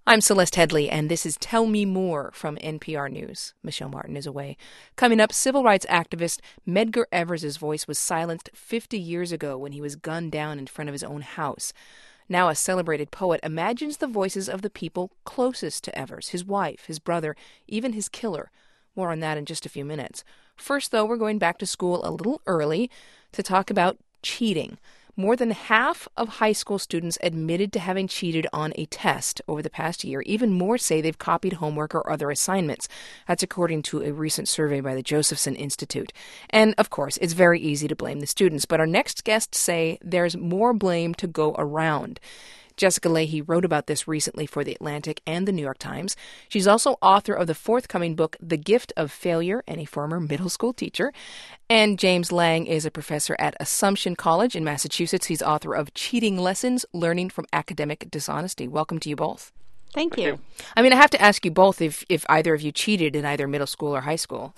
I'm Celeste Headley, and this is Tell Me More from NPR News. Michelle Martin is away. Coming up, civil rights activist Medgar Evers' voice was silenced 50 years ago when he was gunned down in front of his own house. Now a celebrated poet imagines the voices of the people closest to Evers, his wife, his brother, even his killer. More on that in just a few minutes. First, though, we're going back to school a little early to talk about cheating. More than half of high school students admitted to having cheated on a test over the past year. Even more say they've copied homework or other assignments. That's according to a recent survey by the Josephson Institute. And, of course, it's very easy to blame the students, but our next guests say there's more blame to go around. Jessica Lahey wrote about this recently for The Atlantic and The New York Times. She's also author of the forthcoming book, The Gift of Failure, and a former middle school teacher. And James Lang is a professor at Assumption College in Massachusetts. He's author of Cheating Lessons, Learning from Academic Dishonesty. Welcome to you both. Thank you. I mean, I have to ask you both if either of you cheated in either middle school or high school.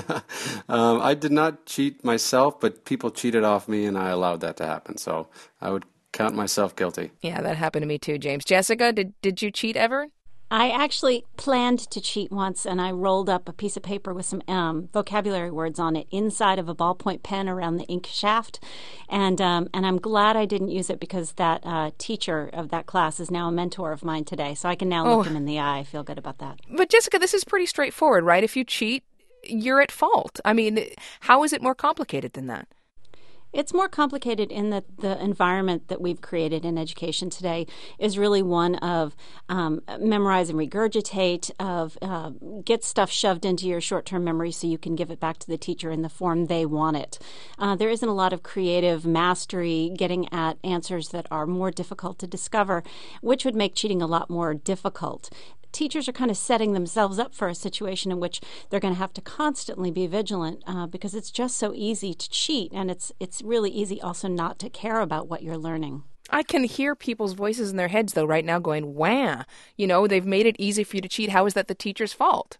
I did not cheat myself, but people cheated off me, and I allowed that to happen. So I would count myself guilty. Yeah, that happened to me too, James. Jessica, did you cheat ever? I actually planned to cheat once, and I rolled up a piece of paper with some vocabulary words on it inside of a ballpoint pen around the ink shaft. And I'm glad I didn't use it because that teacher of that class is now a mentor of mine today. So I can now look him in the eye. I feel good about that. But Jessica, this is pretty straightforward, right? If you cheat, you're at fault. I mean, how is it more complicated than that? It's more complicated in that the environment that we've created in education today is really one of memorize and regurgitate, of get stuff shoved into your short-term memory so you can give it back to the teacher in the form they want it. There isn't a lot of creative mastery getting at answers that are more difficult to discover, which would make cheating a lot more difficult. Teachers are kind of setting themselves up for a situation in which they're going to have to constantly be vigilant because it's just so easy to cheat, and it's really easy also not to care about what you're learning. I can hear people's voices in their heads, though, right now going, wah, they've made it easy for you to cheat. How is that the teacher's fault?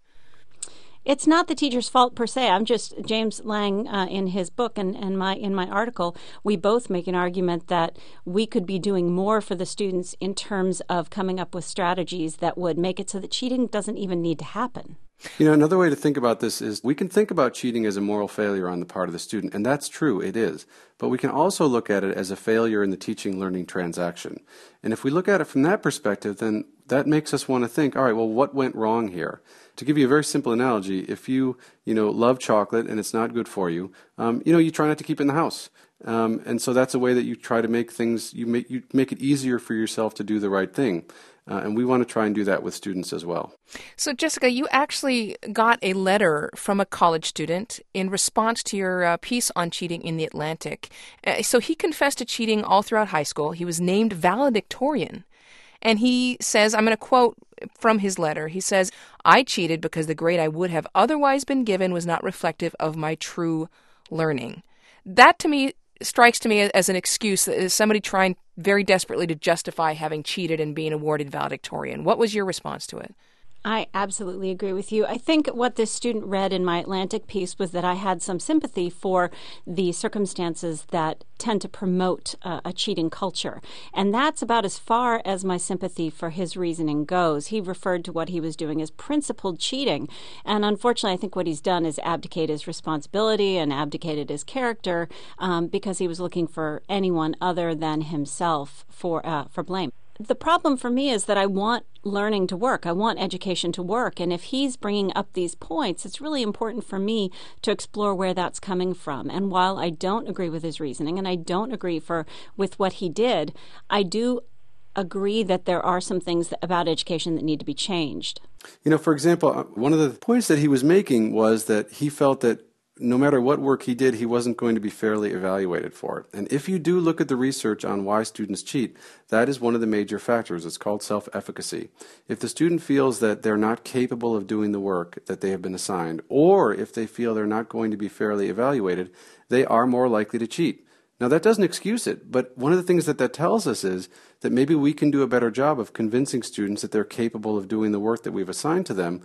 It's not the teacher's fault per se. I'm just James Lang in his book and in my article, we both make an argument that we could be doing more for the students in terms of coming up with strategies that would make it so that cheating doesn't even need to happen. Another way to think about this is we can think about cheating as a moral failure on the part of the student, and that's true, it is. But we can also look at it as a failure in the teaching-learning transaction. And if we look at it from that perspective, then that makes us want to think, all right, well, what went wrong here? To give you a very simple analogy, if you love chocolate and it's not good for you, you try not to keep it in the house. And so that's a way that you try to make things, you make it easier for yourself to do the right thing. And we want to try and do that with students as well. So, Jessica, you actually got a letter from a college student in response to your piece on cheating in The Atlantic. So he confessed to cheating all throughout high school. He was named valedictorian. And he says, I'm going to quote from his letter, he says, "I cheated because the grade I would have otherwise been given was not reflective of my true learning." That, to me, strikes to me as an excuse, as somebody trying very desperately to justify having cheated and being awarded valedictorian. What was your response to it? I absolutely agree with you. I think what this student read in my Atlantic piece was that I had some sympathy for the circumstances that tend to promote a cheating culture. And that's about as far as my sympathy for his reasoning goes. He referred to what he was doing as principled cheating. And unfortunately, I think what he's done is abdicate his responsibility and abdicated his character because he was looking for anyone other than himself for blame. The problem for me is that I want learning to work. I want education to work. And if he's bringing up these points, it's really important for me to explore where that's coming from. And while I don't agree with his reasoning and I don't agree with what he did, I do agree that there are some things about education that need to be changed. For example, one of the points that he was making was that he felt that no matter what work he did, he wasn't going to be fairly evaluated for it. And if you do look at the research on why students cheat, that is one of the major factors. It's called self-efficacy. If the student feels that they're not capable of doing the work that they have been assigned, or if they feel they're not going to be fairly evaluated, they are more likely to cheat. Now, that doesn't excuse it, but one of the things that tells us is that maybe we can do a better job of convincing students that they're capable of doing the work that we've assigned to them,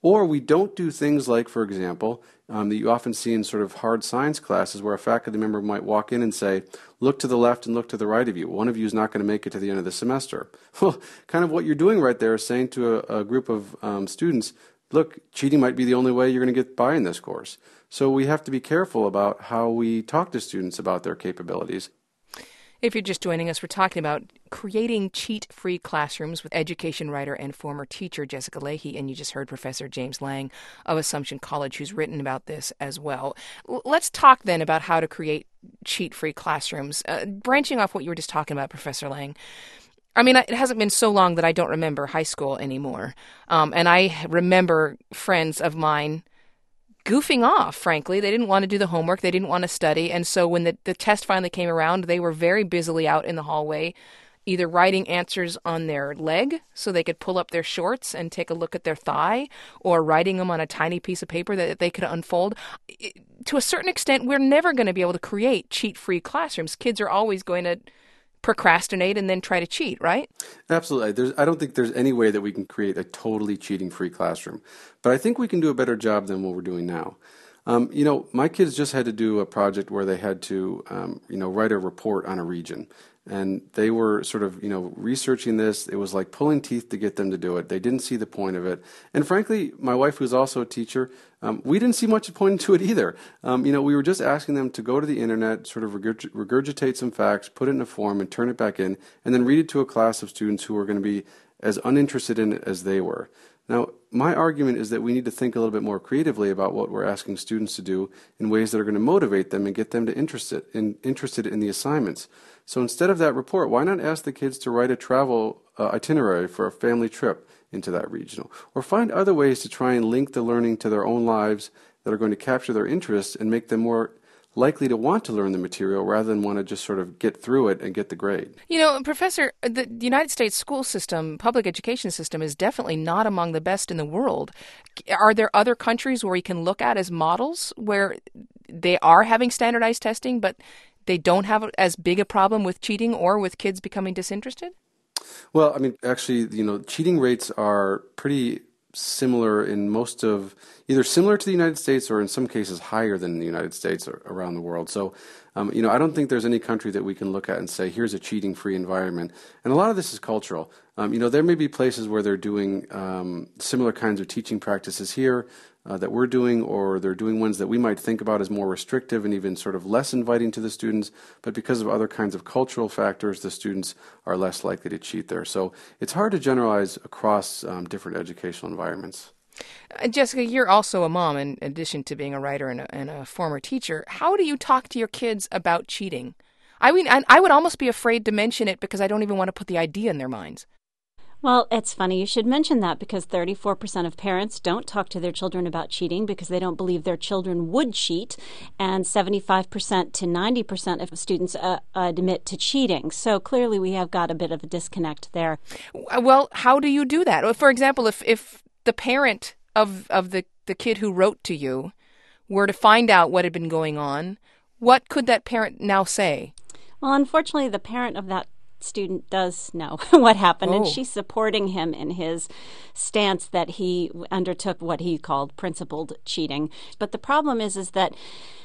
Or we don't do things like, for example, that you often see in sort of hard science classes where a faculty member might walk in and say, look to the left and look to the right of you. One of you is not going to make it to the end of the semester. Well, kind of what you're doing right there is saying to a group of students, look, cheating might be the only way you're going to get by in this course. So we have to be careful about how we talk to students about their capabilities. If you're just joining us, we're talking about creating cheat-free classrooms with education writer and former teacher Jessica Lahey, and you just heard Professor James Lang of Assumption College, who's written about this as well. Let's talk then about how to create cheat-free classrooms. Branching off what you were just talking about, Professor Lang, I mean, it hasn't been so long that I don't remember high school anymore, and I remember friends of mine goofing off, frankly. They didn't want to do the homework. They didn't want to study. And so when the test finally came around, they were very busily out in the hallway, either writing answers on their leg so they could pull up their shorts and take a look at their thigh, or writing them on a tiny piece of paper that they could unfold. To a certain extent, we're never going to be able to create cheat-free classrooms. Kids are always going to procrastinate and then try to cheat, right? Absolutely. I don't think there's any way that we can create a totally cheating-free classroom. But I think we can do a better job than what we're doing now. My kids just had to do a project where they had to, write a report on a region. And they were sort of, researching this. It was like pulling teeth to get them to do it. They didn't see the point of it. And frankly, my wife, who's also a teacher, we didn't see much point to it either. We were just asking them to go to the internet, sort of regurgitate some facts, put it in a form, and turn it back in, and then read it to a class of students who were going to be as uninterested in it as they were. Now, my argument is that we need to think a little bit more creatively about what we're asking students to do in ways that are going to motivate them and get them to interested in the assignments. So instead of that report, why not ask the kids to write a travel itinerary for a family trip into that region? Or find other ways to try and link the learning to their own lives that are going to capture their interests and make them more likely to want to learn the material rather than want to just sort of get through it and get the grade. Professor, the United States school system, public education system, is definitely not among the best in the world. Are there other countries where we can look at as models where they are having standardized testing, but they don't have as big a problem with cheating or with kids becoming disinterested? Well, I mean, actually, cheating rates are pretty similar in either similar to the United States or in some cases higher than the United States or around the world. So, I don't think there's any country that we can look at and say, here's a cheating-free environment. And a lot of this is cultural. There may be places where they're doing similar kinds of teaching practices here that we're doing, or they're doing ones that we might think about as more restrictive and even sort of less inviting to the students, but because of other kinds of cultural factors, the students are less likely to cheat there. So it's hard to generalize across different educational environments. Jessica, you're also a mom in addition to being a writer and a former teacher. How do you talk to your kids about cheating? I mean, I would almost be afraid to mention it because I don't even want to put the idea in their minds. Well, it's funny you should mention that because 34% of parents don't talk to their children about cheating because they don't believe their children would cheat, and 75% to 90% of students admit to cheating. So clearly we have got a bit of a disconnect there. Well, how do you do that? For example, if the parent of the kid who wrote to you were to find out what had been going on, what could that parent now say? Well, unfortunately, the parent of that student does know what happened, and she's supporting him in his stance that he undertook what he called principled cheating. But the problem is that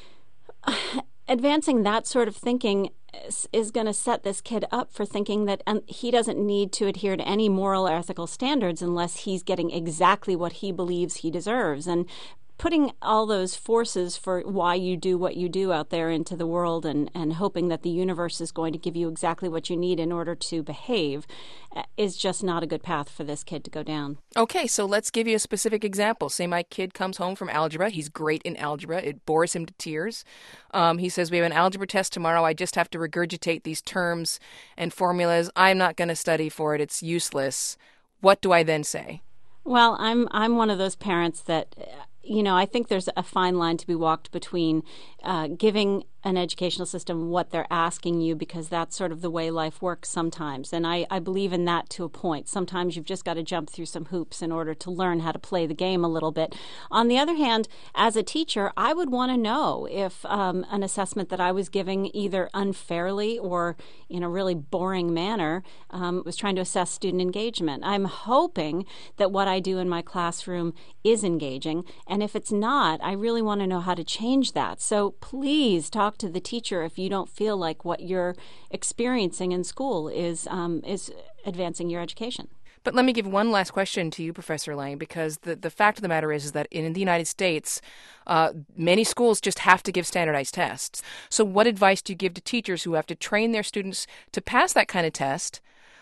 advancing that sort of thinking is going to set this kid up for thinking that he doesn't need to adhere to any moral or ethical standards unless he's getting exactly what he believes he deserves. And putting all those forces for why you do what you do out there into the world and hoping that the universe is going to give you exactly what you need in order to behave is just not a good path for this kid to go down. Okay, so let's give you a specific example. Say my kid comes home from algebra. He's great in algebra. It bores him to tears. He says, we have an algebra test tomorrow. I just have to regurgitate these terms and formulas. I'm not going to study for it. It's useless. What do I then say? Well, I'm one of those parents that I think there's a fine line to be walked between giving an educational system what they're asking you, because that's sort of the way life works sometimes. And I believe in that to a point. Sometimes you've just got to jump through some hoops in order to learn how to play the game a little bit. On the other hand, as a teacher, I would want to know if an assessment that I was giving either unfairly or in a really boring manner was trying to assess student engagement. I'm hoping that what I do in my classroom is engaging, and if it's not, I really want to know how to change that. So please talk to the teacher if you don't feel like what you're experiencing in school is advancing your education. But let me give one last question to you, Professor Lang, because the fact of the matter is that in the United States, many schools just have to give standardized tests. So what advice do you give to teachers who have to train their students to pass that kind of test,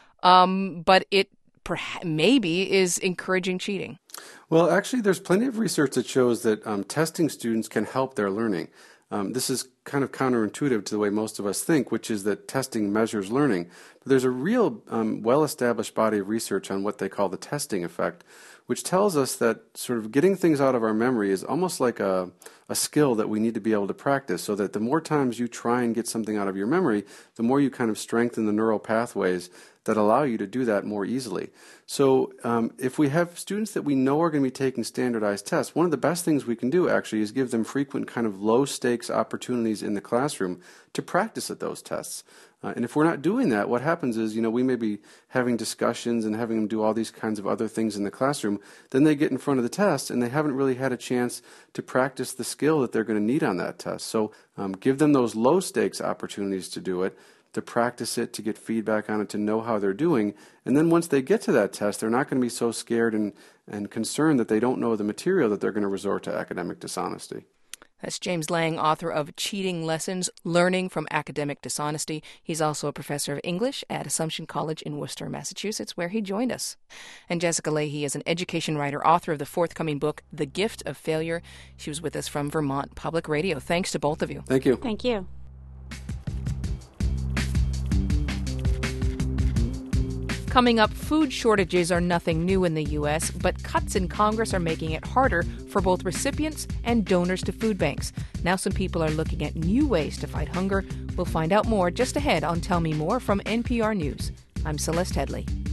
but it maybe is encouraging cheating? Well, actually, there's plenty of research that shows that testing students can help their learning. This is kind of counterintuitive to the way most of us think, which is that testing measures learning. But there's a real well-established body of research on what they call the testing effect, which tells us that sort of getting things out of our memory is almost like a skill that we need to be able to practice, so that the more times you try and get something out of your memory, the more you kind of strengthen the neural pathways that allow you to do that more easily. So if we have students that we know are going to be taking standardized tests, one of the best things we can do actually is give them frequent kind of low-stakes opportunities in the classroom to practice at those tests. And if we're not doing that, what happens is, we may be having discussions and having them do all these kinds of other things in the classroom. Then they get in front of the test and they haven't really had a chance to practice the skill that they're going to need on that test. So give them those low-stakes opportunities to do it, to practice it, to get feedback on it, to know how they're doing. And then once they get to that test, they're not going to be so scared and concerned that they don't know the material that they're going to resort to academic dishonesty. That's James Lang, author of Cheating Lessons, Learning from Academic Dishonesty. He's also a professor of English at Assumption College in Worcester, Massachusetts, where he joined us. And Jessica Lahey is an education writer, author of the forthcoming book, The Gift of Failure. She was with us from Vermont Public Radio. Thanks to both of you. Thank you. Thank you. Coming up, food shortages are nothing new in the U.S., but cuts in Congress are making it harder for both recipients and donors to food banks. Now some people are looking at new ways to fight hunger. We'll find out more just ahead on Tell Me More from NPR News. I'm Celeste Headley.